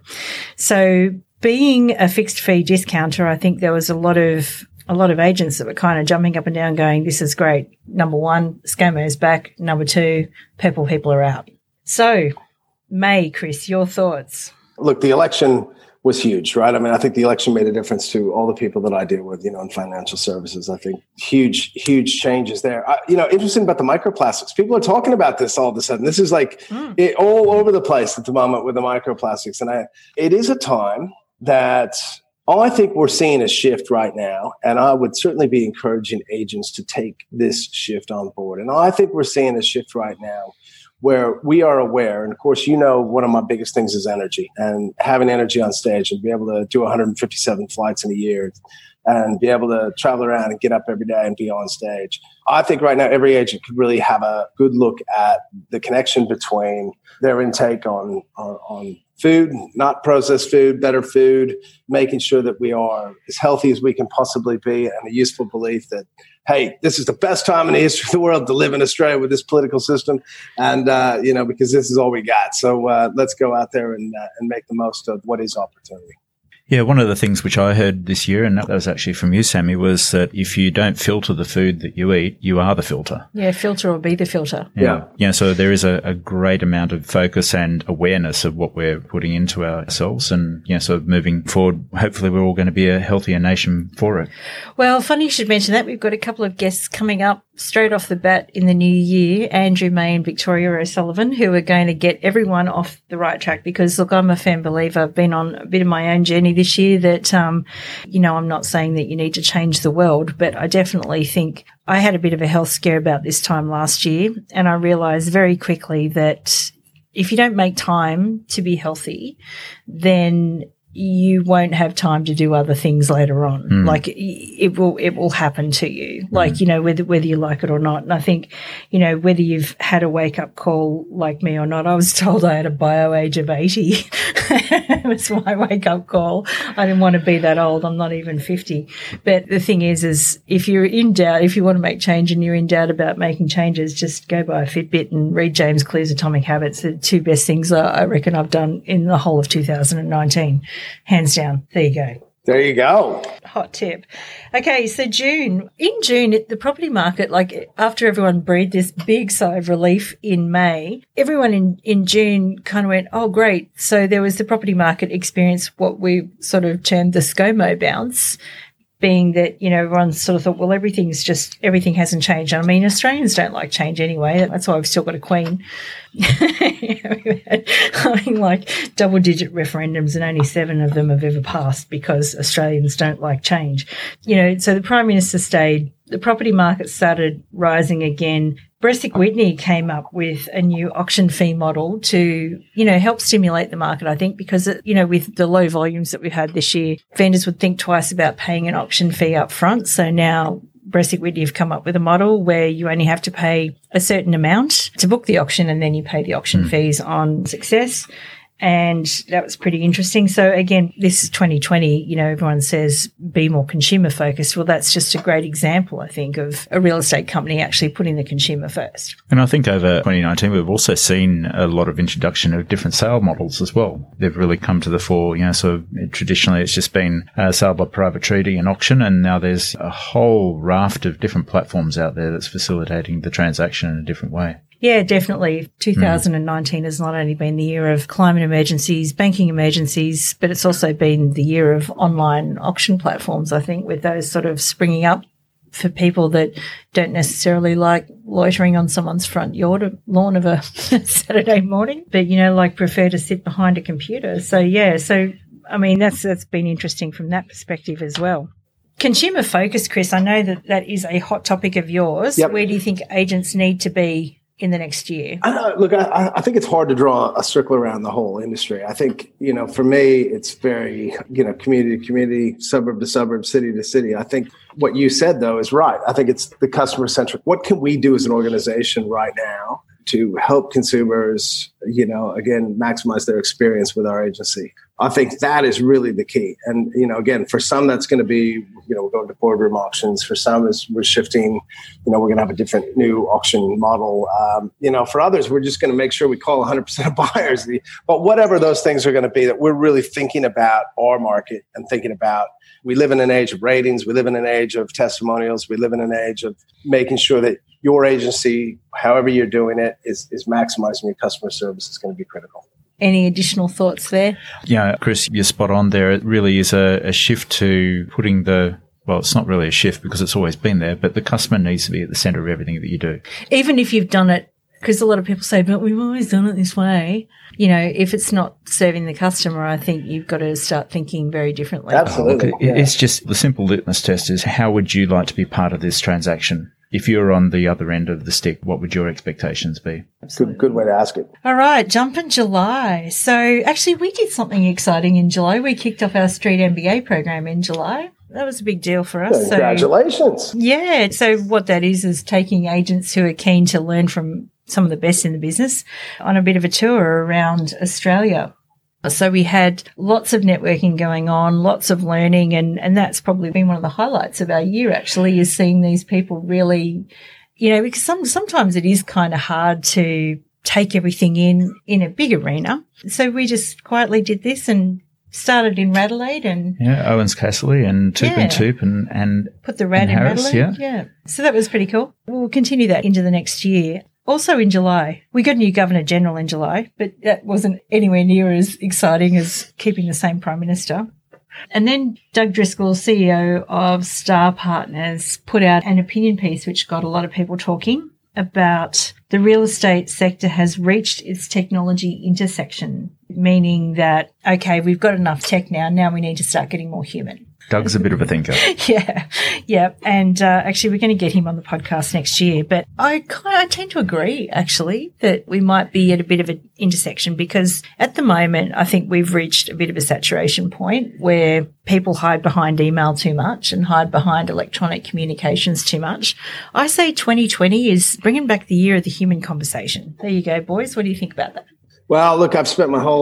C: So being a fixed fee discounter, I think there was a lot of a lot of agents that were kind of jumping up and down going, this is great. Number one, ScoMo's back. Number two, Purple people are out. So May, Chris, your thoughts?
A: Look, the election was huge, right? I mean, I think the election made a difference to all the people that I deal with, you know, in financial services. I think huge, huge changes there. I, you know, interesting about the microplastics. People are talking about this all of a sudden. This is like mm. it, all over the place at the moment with the microplastics. And I, it is a time that I think we're seeing a shift right now, and I would certainly be encouraging agents to take this shift on board. And I think we're seeing a shift right now where we are aware, and of course, you know, one of my biggest things is energy, and having energy on stage and be able to do one hundred fifty-seven flights in a year and be able to travel around and get up every day and be on stage. I think right now every agent could really have a good look at the connection between their intake on, on, on food, not processed food, better food, making sure that we are as healthy as we can possibly be, and a useful belief that, hey, this is the best time in the history of the world to live in Australia with this political system, and, uh, you know, because this is all we got. So uh, let's go out there and, uh, and make the most of what is opportunity.
D: Yeah, one of the things which I heard this year, and that was actually from you, Sammy, was that if you don't filter the food that you eat, you are the filter.
C: Yeah, filter or be the filter.
D: Yeah. Yeah, yeah so there is a, a great amount of focus and awareness of what we're putting into ourselves. And, yeah, so moving forward, hopefully we're all going to be a healthier nation for it.
C: Well, funny you should mention that. We've got a couple of guests coming up straight off the bat in the new year, Andrew May and Victoria O'Sullivan, who are going to get everyone off the right track, because, look, I'm a firm believer. I've been on a bit of my own journey this year that, um, you know, I'm not saying that you need to change the world, but I definitely think I had a bit of a health scare about this time last year, and I realised very quickly that if you don't make time to be healthy, then you won't have time to do other things later on. Mm. Like it will, it will happen to you. Like, mm. you know, whether, whether you like it or not. And I think, you know, whether you've had a wake up call like me or not, I was told I had a bio age of eighty. It was my wake up call. I didn't want to be that old. I'm not even fifty. But the thing is, is if you're in doubt, if you want to make change and you're in doubt about making changes, just go buy a Fitbit and read James Clear's Atomic Habits. The two best things I reckon I've done in the whole of two thousand nineteen. Hands down. There you go.
A: There you go.
C: Hot tip. Okay, so June. In June, the property market, like after everyone breathed this big sigh of relief in May, everyone in, in June kind of went, oh, great. So there was the property market experience what we sort of termed the ScoMo bounce, being that, you know, everyone sort of thought, well, everything's just, everything hasn't changed. I mean, Australians don't like change anyway. That's why we've still got a queen. I mean, like double-digit referendums and only seven of them have ever passed because Australians don't like change. You know, so the Prime Minister stayed. The property market started rising again. Bresic Whitney came up with a new auction fee model to, you know, help stimulate the market, I think, because, you know, with the low volumes that we've had this year, vendors would think twice about paying an auction fee up front. So now Bresic Whitney have come up with a model where you only have to pay a certain amount to book the auction and then you pay the auction mm. fees on success. And that was pretty interesting. So again, this is twenty twenty, you know, everyone says be more consumer focused. Well, that's just a great example, I think, of a real estate company actually putting the consumer first.
D: And I think over twenty nineteen, we've also seen a lot of introduction of different sale models as well. They've really come to the fore. You know, so traditionally it's just been a sale by private treaty and auction. And now there's a whole raft of different platforms out there that's facilitating the transaction in a different way.
C: Yeah, definitely. two thousand nineteen mm. has not only been the year of climate emergencies, banking emergencies, but it's also been the year of online auction platforms, I think, with those sort of springing up for people that don't necessarily like loitering on someone's front yard lawn of a Saturday morning, but, you know, like prefer to sit behind a computer. So, yeah, so, I mean, that's that's been interesting from that perspective as well. Consumer focus, Chris, I know that that is a hot topic of yours.
A: Yep.
C: Where do you think agents need to be in the next year?
A: I know, look, I, I think it's hard to draw a circle around the whole industry. I think, you know, for me, it's very, you know, community to community, suburb to suburb, city to city. I think what you said, though, is right. I think it's the customer centric. What can we do as an organization right now to help consumers, you know, again, maximize their experience with our agency? I think that is really the key. And, you know, again, for some, that's going to be, you know, we're going to boardroom auctions. For some, is we're shifting, you know, we're going to have a different new auction model. Um, you know, for others, we're just going to make sure we call one hundred percent of buyers. But whatever those things are going to be, that we're really thinking about our market and thinking about, we live in an age of ratings. We live in an age of testimonials. We live in an age of making sure that your agency, however you're doing it, is, is maximizing your customer service is going to be critical.
C: Any additional thoughts there?
D: Yeah, Chris, you're spot on there. It really is a, a shift to putting the, well, it's not really a shift because it's always been there, but the customer needs to be at the center of everything that you do.
C: Even if you've done it, because a lot of people say, but we've always done it this way. You know, if it's not serving the customer, I think you've got to start thinking very differently.
A: Absolutely.
D: Oh, yeah. It's just the simple litmus test is how would you like to be part of this transaction? If you're on the other end of the stick, what would your expectations be?
A: Good, good way to ask it.
C: All right, jump in July. So actually we did something exciting in July. We kicked off our Street M B A program in July. That was a big deal for us.
A: Congratulations.
C: So, yeah. So what that is is taking agents who are keen to learn from some of the best in the business on a bit of a tour around Australia. So we had lots of networking going on, lots of learning, and, and that's probably been one of the highlights of our year, actually, is seeing these people really, you know, because some, sometimes it is kind of hard to take everything in in a big arena. So we just quietly did this and started in Radelaide and
D: yeah, Owens Castle and Toop
C: yeah.
D: and Toop and and
C: put the Rad
D: and
C: in
D: Harris,
C: Radelaide.
D: Yeah.
C: yeah. So that was pretty cool. We'll continue that into the next year. Also in July, we got a new Governor General in July, but that wasn't anywhere near as exciting as keeping the same Prime Minister. And then Doug Driscoll, C E O of Star Partners, put out an opinion piece which got a lot of people talking about the real estate sector has reached its technology intersection, meaning that, okay, we've got enough tech now, now we need to start getting more human.
D: Doug's a bit of a thinker.
C: yeah, yeah. And uh, actually, we're going to get him on the podcast next year. But I kind of I tend to agree, actually, that we might be at a bit of an intersection because at the moment, I think we've reached a bit of a saturation point where people hide behind email too much and hide behind electronic communications too much. I say twenty twenty is bringing back the year of the human conversation. There you go, boys. What do you think about that?
A: Well, look, I've spent my whole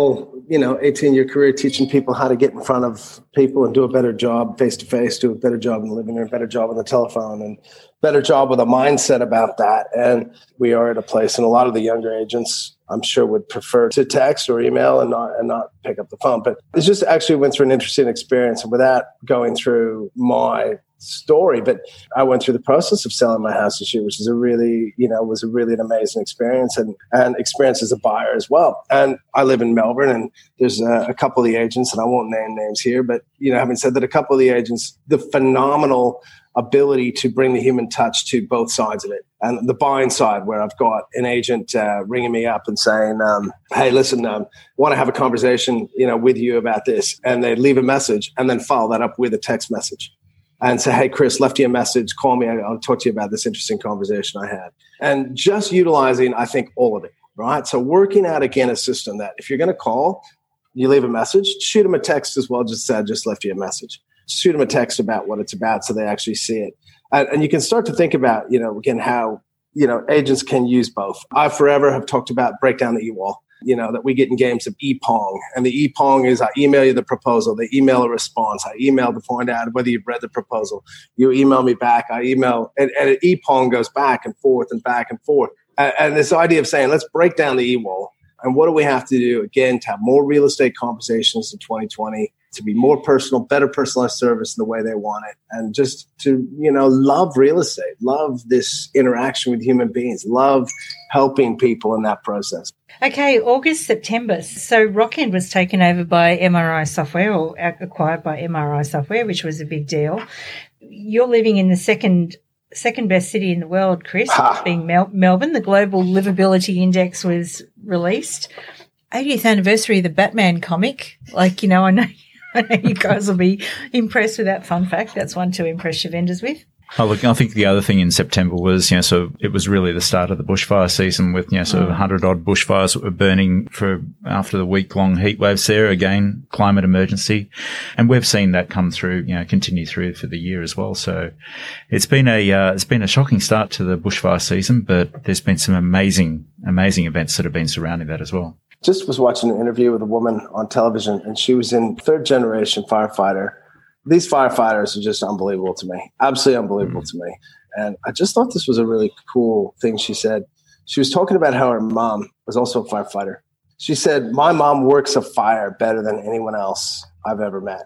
A: you know, eighteen-year career teaching people how to get in front of people and do a better job face-to-face, do a better job in the living room, better job on the telephone, and better job with a mindset about that. And we are at a place, and a lot of the younger agents, I'm sure, would prefer to text or email and not and not pick up the phone. But it's just actually went through an interesting experience. And without going through my story, but I went through the process of selling my house this year, which is a really, you know, was a really an amazing experience, and and experience as a buyer as well. And I live in Melbourne, and there's a, a couple of the agents, and I won't name names here, but, you know, having said that, a couple of the agents, the phenomenal ability to bring the human touch to both sides of it. And the buying side, where I've got an agent uh, ringing me up and saying, um, hey, listen, um, want to have a conversation, you know, with you about this. And they leave a message and then follow that up with a text message and say, hey, Chris, left you a message, call me, I'll talk to you about this interesting conversation I had. And just utilizing, I think, all of it, right? So working out, again, a system that if you're going to call, you leave a message, shoot them a text as well, just said, just left you a message. Shoot them a text about what it's about so they actually see it. And, and you can start to think about, you know, again, how, you know, agents can use both. I forever have talked about break down the e-wall, you know, that we get in games of e-pong. And the e-pong is I email you the proposal, they email a response, I email to find out whether you've read the proposal. You email me back, I email, and, and e-pong goes back and forth and back and forth. And, and this idea of saying, let's break down the e-wall. And what do we have to do, again, to have more real estate conversations in twenty twenty, to be more personal, better personalized service in the way they want it, and just to, you know, love real estate, love this interaction with human beings, love helping people in that process.
C: Okay, August, September. So Rockend was taken over by M R I Software, or acquired by M R I Software, which was a big deal. You're living in the second second best city in the world, Chris, ha. being Mel- Melbourne. The Global Livability Index was released. eightieth anniversary of the Batman comic. Like, you know, I know I know you guys will be impressed with that fun fact. That's one to impress your vendors with.
D: Oh, look, I think the other thing in September was, you know, so it was really the start of the bushfire season with, you know, sort of one hundred odd bushfires that were burning for after the week-long heat waves there. Again, climate emergency. And we've seen that come through, you know, continue through for the year as well. So it's been a, uh, it's been a shocking start to the bushfire season, but there's been some amazing, amazing events that have been surrounding that as well.
A: Just was watching an interview with a woman on television, and she was in third generation firefighter. These firefighters are just unbelievable to me, absolutely unbelievable mm-hmm. to me. And I just thought this was a really cool thing she said. She was talking about how her mom was also a firefighter. She said, my mom works a fire better than anyone else I've ever met.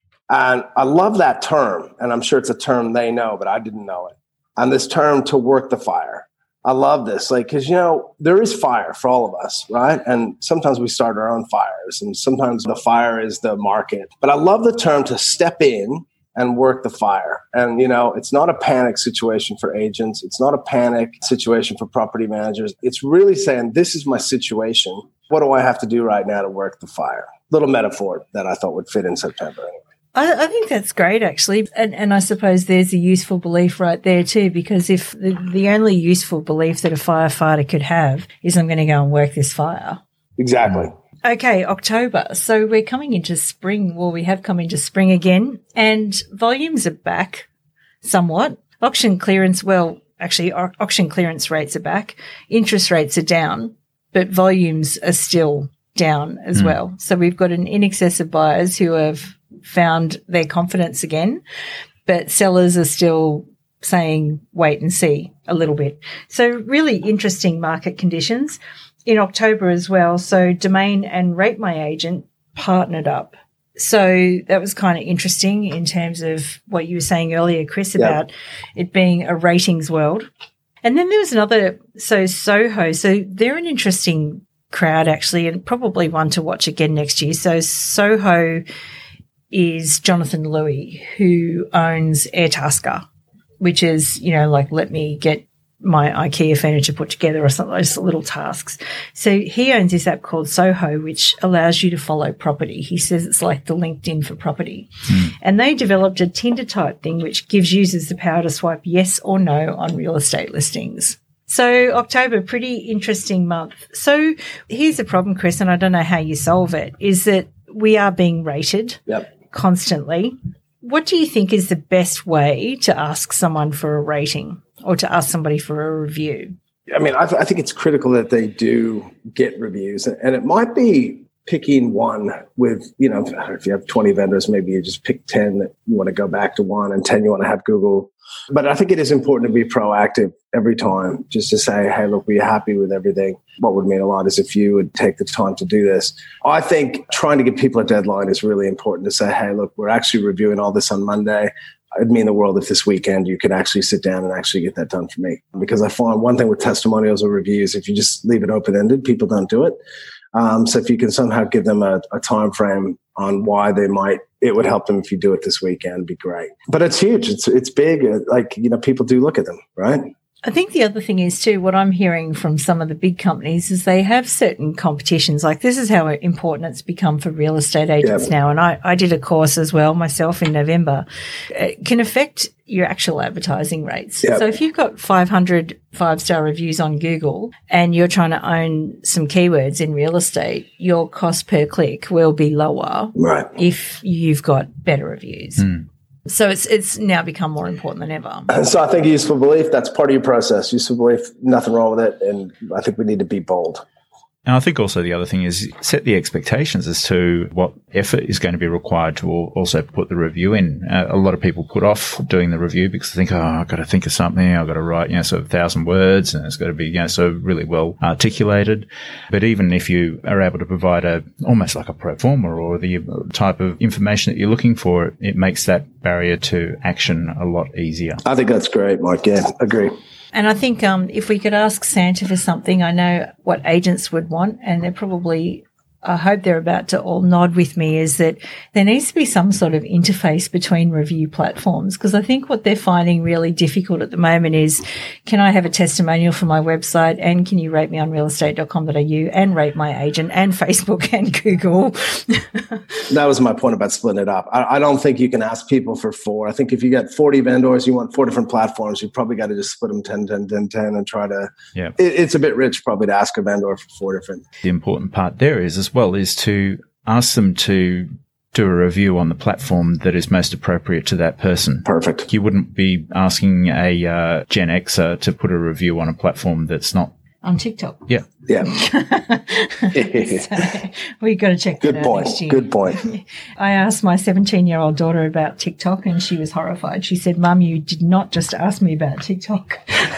A: And I love that term. And I'm sure it's a term they know, but I didn't know it. And this term, to work the fire. I love this, like, because, you know, there is fire for all of us, right? And sometimes we start our own fires, and sometimes the fire is the market. But I love the term to step in and work the fire. And, you know, it's not a panic situation for agents. It's not a panic situation for property managers. It's really saying, this is my situation. What do I have to do right now to work the fire? Little metaphor that I thought would fit in September anyway.
C: I, I think that's great, actually. And, and I suppose there's a useful belief right there too, because if the, the only useful belief that a firefighter could have is I'm going to go and work this fire.
A: Exactly.
C: Okay, October. So we're coming into spring. Well, we have come into spring again, and volumes are back somewhat. Auction clearance, well, actually, au- auction clearance rates are back. Interest rates are down, but volumes are still down as mm. well. So we've got an in excess of buyers who have found their confidence again, but sellers are still saying wait and see a little bit. So really interesting market conditions in October as well. So Domain and Rate My Agent partnered up. So that was kind of interesting in terms of what you were saying earlier, Chris, about yep. it being a ratings world. And then there was another, so Soho. So they're an interesting crowd actually, and probably one to watch again next year. So Soho is Jonathan Louis, who owns Airtasker, which is, you know, like, let me get my IKEA furniture put together or something, those little tasks. So he owns this app called Soho, which allows you to follow property. He says it's like the LinkedIn for property. Mm. And they developed a Tinder type thing, which gives users the power to swipe yes or no on real estate listings. So October, pretty interesting month. So here's the problem, Chris, and I don't know how you solve it, is that we are being rated. Yep. Constantly. What do you think is the best way to ask someone for a rating or to ask somebody for a review?
A: I mean, I, th- I think it's critical that they do get reviews, and it might be picking one with, you know, if you have twenty vendors, maybe you just pick ten that you want to go back to one and ten you want to have Google. But I think it is important to be proactive every time, just to say, hey, look, we're happy with everything. What would mean a lot is if you would take the time to do this. I think trying to give people a deadline is really important, to say, hey, look, we're actually reviewing all this on Monday. It'd mean the world if this weekend you could actually sit down and actually get that done for me. Because I find one thing with testimonials or reviews, if you just leave it open-ended, people don't do it. Um, so if you can somehow give them a, a time frame on why they might, it would help them if you do it this weekend, be great. But it's huge. It's it's big. Like, you know, people do look at them, right?
C: I think the other thing is too, what I'm hearing from some of the big companies is they have certain competitions. Like, this is how important it's become for real estate agents yeah. now. And I, I did a course as well myself in November. It can affect your actual advertising rates. Yep. So if you've got five hundred five-star reviews on Google and you're trying to own some keywords in real estate, your cost per click will be lower
A: right.
C: if you've got better reviews.
D: Mm.
C: So it's it's now become more important than ever.
A: So I think useful belief, that's part of your process. Useful belief, nothing wrong with it. And I think we need to be bold.
D: And I think also the other thing is set the expectations as to what effort is going to be required to also put the review in. Uh, a lot of people put off doing the review because they think, oh, I've got to think of something. I've got to write, you know, sort of a thousand words, and it's got to be, you know, so really well articulated. But even if you are able to provide a, almost like a pro forma or the type of information that you're looking for, it makes that barrier to action a lot easier.
A: I think that's great, Mike. Yeah, agree.
C: And I think um, if we could ask Santa for something, I know what agents would want, and they're probably, I hope they're about to all nod with me, is that there needs to be some sort of interface between review platforms, because I think what they're finding really difficult at the moment is, can I have a testimonial for my website, and can you rate me on real estate dot com dot a u and rate my agent and Facebook and Google?
A: That was my point about splitting it up. I, I don't think you can ask people for four. I think if you get forty vendors, you want four different platforms, you probably got to just split them ten, ten, ten, ten and try to,
D: yeah.
A: It, it's a bit rich probably to ask a vendor for four different.
D: The important part there is as well is to ask them to do a review on the platform that is most appropriate to that person.
A: Perfect.
D: You wouldn't be asking a uh, Gen Xer to put a review on a platform that's not
C: on TikTok.
D: Yeah.
A: Yeah.
C: So we've got to check that
A: Good
C: out
A: point.
C: next year.
A: Good point.
C: I asked my seventeen-year-old daughter about TikTok, and she was horrified. She said, Mum, you did not just ask me about TikTok.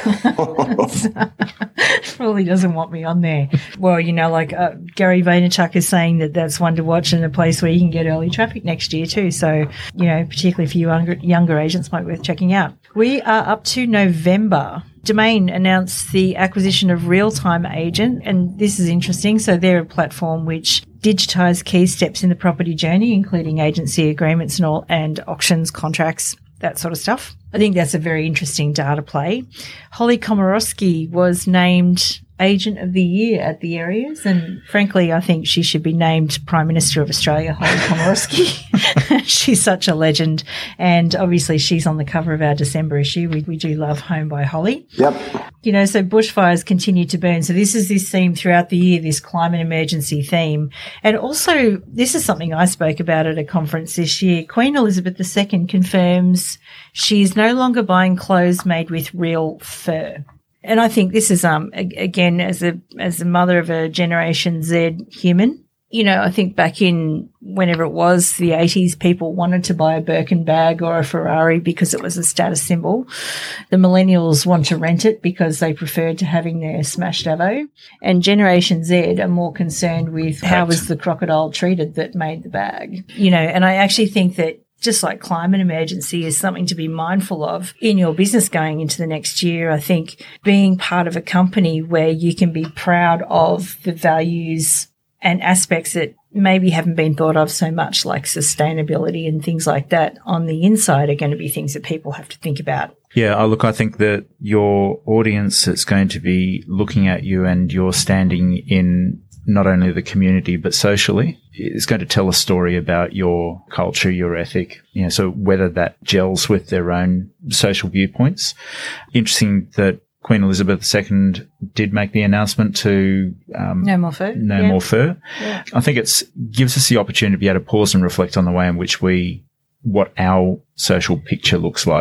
C: So, probably doesn't want me on there. Well, you know, like uh, Gary Vaynerchuk is saying that that's one to watch and a place where you can get early traffic next year too. So, you know, particularly for you younger, younger agents, might be worth checking out. We are up to November. Domain announced the acquisition of Real-Time Agent, and this is interesting. So they're a platform which digitise key steps in the property journey, including agency agreements and all, and auctions, contracts, that sort of stuff. I think that's a very interesting data play. Holly Komorowski was named Agent of the Year at the Areas, and frankly, I think she should be named Prime Minister of Australia, Holly Komorowski. She's such a legend, and obviously she's on the cover of our December issue. We, we do love Home by Holly.
A: Yep.
C: You know, so bushfires continue to burn. So this is this theme throughout the year, this climate emergency theme. And also, this is something I spoke about at a conference this year. Queen Elizabeth the Second confirms she's no longer buying clothes made with real fur. And I think this is, um, again, as a, as a mother of a Generation Z human, you know, I think back in whenever it was, the eighties, people wanted to buy a Birkin bag or a Ferrari because it was a status symbol. The millennials want to rent it because they preferred to having their smashed Avo. And Generation Z are more concerned with how right. was the crocodile treated that made the bag. You know, and I actually think that just like climate emergency is something to be mindful of in your business going into the next year. I think being part of a company where you can be proud of the values and aspects that maybe haven't been thought of so much, like sustainability and things like that on the inside, are going to be things that people have to think about.
D: Yeah, look, I think that your audience that's going to be looking at you and you're standing in not only the community but socially is going to tell a story about your culture, your ethic, you know, so whether that gels with their own social viewpoints. Interesting that Queen Elizabeth the Second did make the announcement to um,
C: no more fur.
D: No
C: yeah.
D: more fur.
C: Yeah.
D: I think it's gives us the opportunity to be able to pause and reflect on the way in which we, what our social picture looks like.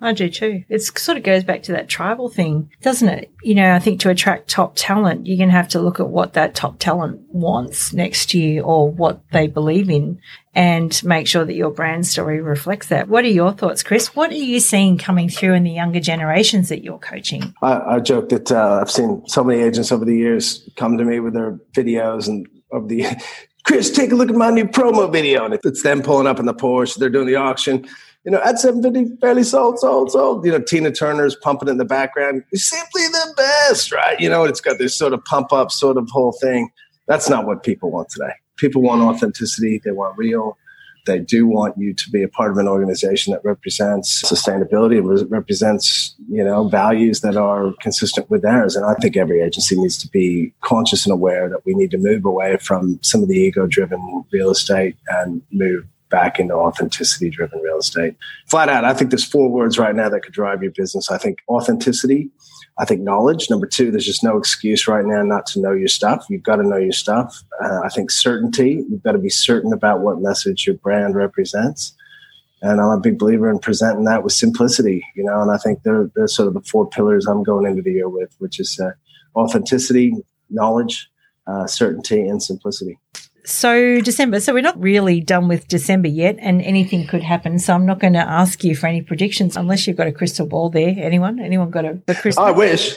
C: I do too. It sort of goes back to that tribal thing, doesn't it? You know, I think to attract top talent, you're going to have to look at what that top talent wants next year or what they believe in and make sure that your brand story reflects that. What are your thoughts, Chris? What are you seeing coming through in the younger generations that you're coaching?
A: I, I joke that uh, I've seen so many agents over the years come to me with their videos and of the, Chris, take a look at my new promo video. And it's them pulling up in the Porsche. They're doing the auction. You know, at seven fifty, barely sold, sold, sold. You know, Tina Turner's pumping it in the background. You're simply the best, right? You know, it's got this sort of pump up sort of whole thing. That's not what people want today. People want authenticity. They want real. They do want you to be a part of an organization that represents sustainability and re- represents, you know, values that are consistent with theirs. And I think every agency needs to be conscious and aware that we need to move away from some of the ego-driven real estate and move back into authenticity-driven real estate. Flat out, I think there's four words right now that could drive your business. I think authenticity. I think knowledge. Number two, there's just no excuse right now not to know your stuff. You've got to know your stuff. Uh, I think certainty. You've got to be certain about what message your brand represents. And I'm a big believer in presenting that with simplicity, you know, and I think they're, they're sort of the four pillars I'm going into the year with, which is uh, authenticity, knowledge, uh, certainty, and simplicity.
C: So December, so we're not really done with December yet and anything could happen. So I'm not going to ask you for any predictions unless you've got a crystal ball there. Anyone? Anyone got a, a Christmas?
A: I wish.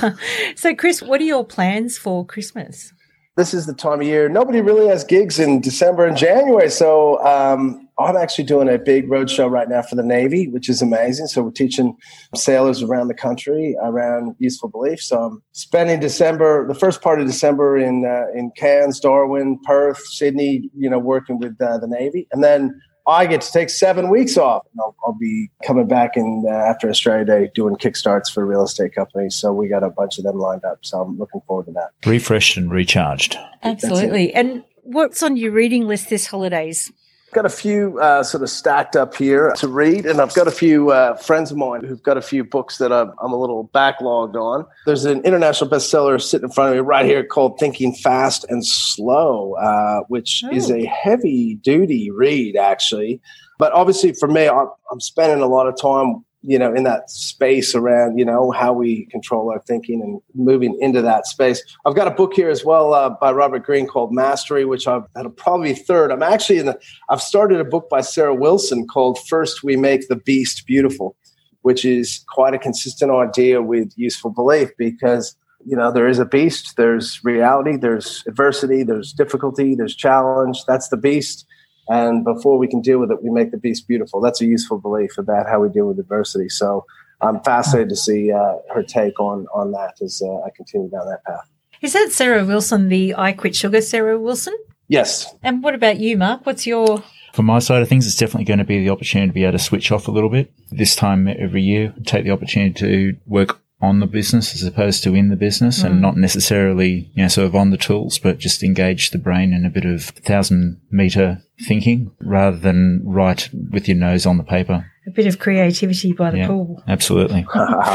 C: So Chris, what are your plans for Christmas?
A: This is the time of year. Nobody really has gigs in December and January. So um, I'm actually doing a big roadshow right now for the Navy, which is amazing. So we're teaching sailors around the country around useful beliefs. So I'm spending December, the first part of December in uh, in Cairns, Darwin, Perth, Sydney, you know, working with uh, the Navy. And then I get to take seven weeks off. And I'll, I'll be coming back in uh, after Australia Day doing kickstarts for real estate companies. So we got a bunch of them lined up. So I'm looking forward to that.
D: Refreshed and recharged.
C: Absolutely. And what's on your reading list this holidays?
A: Got a few uh, sort of stacked up here to read, and I've got a few uh, friends of mine who've got a few books that I'm, I'm a little backlogged on. There's an international bestseller sitting in front of me right here called Thinking Fast and Slow, uh, which oh. is a heavy-duty read, actually. But obviously for me, I'm, I'm spending a lot of time, you know, in that space around, you know, how we control our thinking and moving into that space. I've got a book here as well uh, by Robert Greene called Mastery, which I've that'll probably be third. I'm actually in the, I've started a book by Sarah Wilson called First We Make the Beast Beautiful, which is quite a consistent idea with useful belief because, you know, there is a beast, there's reality, there's adversity, there's difficulty, there's challenge. That's the beast. And before we can deal with it, we make the beast beautiful. That's a useful belief about how we deal with adversity. So I'm fascinated to see uh, her take on on that as uh, I continue down that path.
C: Is that Sarah Wilson, the I Quit Sugar Sarah Wilson?
A: Yes.
C: And what about you, Mark? What's your...
D: From my side of things, it's definitely going to be the opportunity to be able to switch off a little bit. This time every year, take the opportunity to work on the business as opposed to in the business mm. and not necessarily, you know, sort of on the tools, but just engage the brain in a bit of thousand meter thinking rather than write with your nose on the paper.
C: A bit of creativity by the
D: yeah,
C: pool.
D: Absolutely.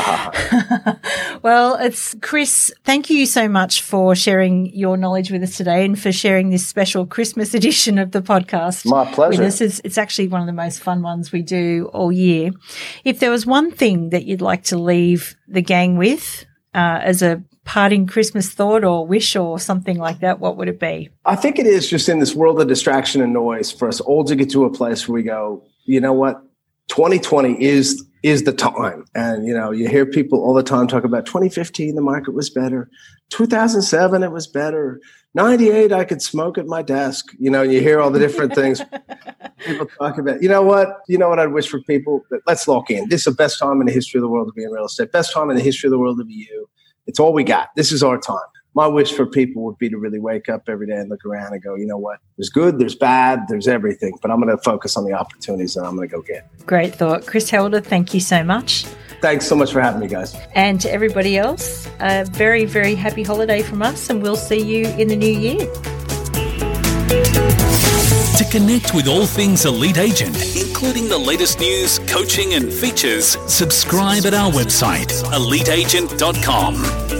C: Well, it's Chris, thank you so much for sharing your knowledge with us today and for sharing this special Christmas edition of the podcast.
A: My pleasure.
C: With us. It's, it's actually one of the most fun ones we do all year. If there was one thing that you'd like to leave the gang with uh, as a parting Christmas thought or wish or something like that, what would it be?
A: I think it is just in this world of distraction and noise for us all to get to a place where we go, you know what? twenty twenty is is the time. And, you know, you hear people all the time talk about twenty fifteen, the market was better. two thousand seven, it was better. ninety-eight, I could smoke at my desk. You know, you hear all the different things people talk about. You know what? You know what I'd wish for people? Let's lock in. This is the best time in the history of the world to be in real estate. Best time in the history of the world to be you. It's all we got. This is our time. My wish for people would be to really wake up every day and look around and go, you know what? There's good, there's bad, there's everything. But I'm going to focus on the opportunities that I'm going to go get.
C: Great thought. Chris Helder, thank you so much.
A: Thanks so much for having me, guys.
C: And to everybody else, a very, very happy holiday from us, and we'll see you in the new year.
B: To connect with all things Elite Agent, including the latest news, coaching and features, subscribe at our website, elite agent dot com.